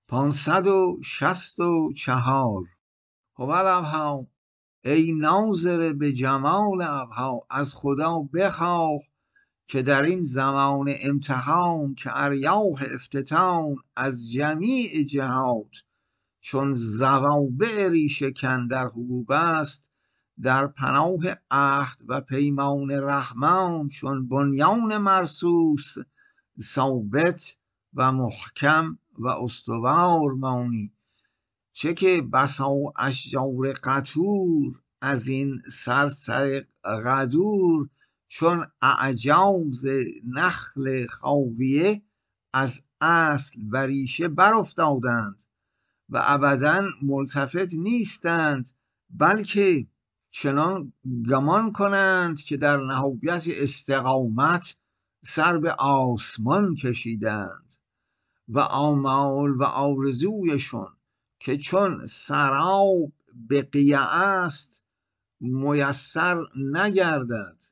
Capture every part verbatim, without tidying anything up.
پانصد و شست و چهار. هوال ابها، ای ناظر به جمال ابها، از خدا بخواه که در این زمان امتحان که اریاح افتتان از جمیع جهات چون زوابع ریشه کن در حبوب است، در پناه عهد و پیمان رحمان چون بنیان مرصوص ثابت و محکم و استوار مانی. چه که بسا اشجار قطور از این سرسر غدور، چون اعجاز نخل خاویه از اصل و ریشه برافتادند و ابدا ملتفت نیستند، بلکه چنان گمان کنند که در نهایت استقامت سر به آسمان کشیدند و آمال و آرزویشون که چون سراب به قیع است میسر نگردد،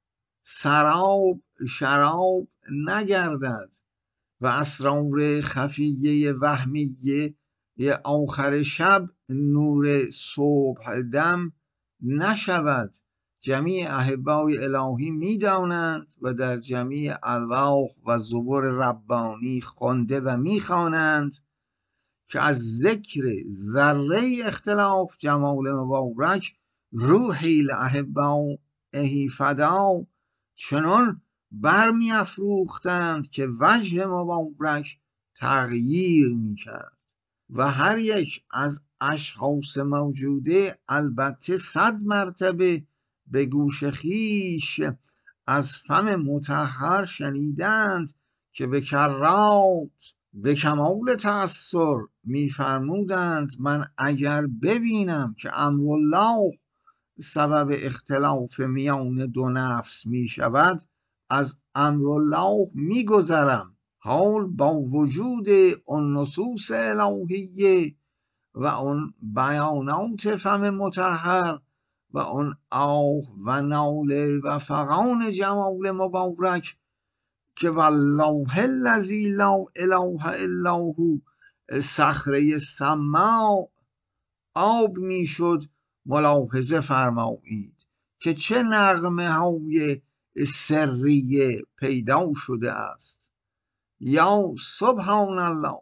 سراب شراب نگردد و اسرار خفیه وهمیه آخر شب نور صبح دم نشود. جمیع احبای الهی میدانند و در جمیع الواح و زبور ربانی خونده و میخوانند که از ذکر ذره اختلاف جمال مبارک روحی لاحبائه فدا، چنان برمی افروختند که وجه مبارک تغییر میکرد و هر یک از اشخاص موجوده البته صد مرتبه به گوش خیش از فم مطهر شنیدند که به کرات به کمال تأثر میفرمودند من اگر ببینم که امرالله سبب اختلاف میان دو نفس میشود از امرالله میگذرم، حال با وجود اون نصوص الهیه و اون بیانات فم مطهر و اون آه و ناله و فغان جمال مبارک که والله الذی لا اله الا هو صخره سما آب میشد. ملاحظه فرمایید که چه نغمه های سریه پیدا شده است. یا سبحان الله،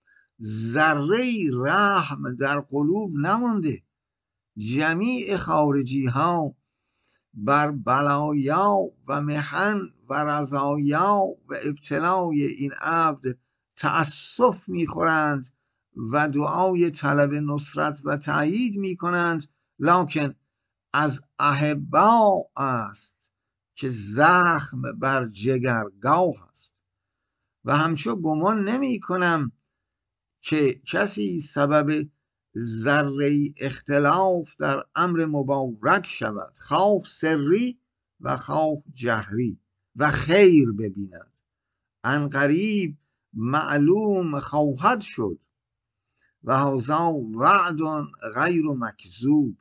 ذره رحم در قلوب نمانده. جمیع خارجی ها بر بلایا و محن و رضایا و ابتلای این عبد تأسف میخورند و دعای طلب نصرت و تأیید میکنند، لکن از احبا است که زخم بر جگرگاه است و همچو گمان نمی کنم که کسی سبب ذره اختلاف در امر مبارک شود، خواه سری و خواه جهری، و خیر ببیند. عنقریب معلوم خواهد شد و هذا وعد غیر مکذوب.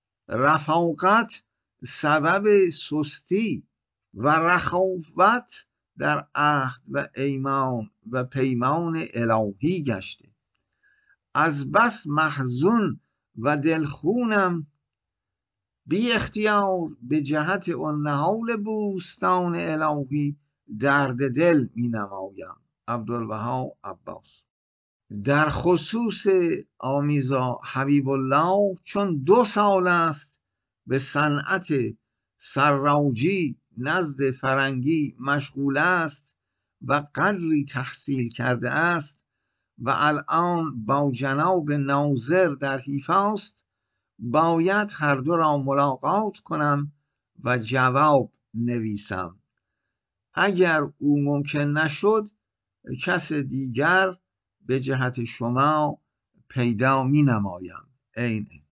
رفاقت سبب سستی و رخاوت در عهد و ایمان و پیمان الهی گشته. از بس محزون و دلخونم بی اختیار به جهت اون نهال بوستان الهی درد دل می نمایم. عبدالوهاب عباس. در خصوص آمیزا حبیب الله چون دو سال است به صنعت سراجی نزد فرنگی مشغول است و قدری تحصیل کرده است و الان با جناب ناظر در حیفاست، باید هر دو را ملاقات کنم و جواب نویسم. اگر او ممکن نشد کس دیگر به جهت شما پیدا می نمایم. این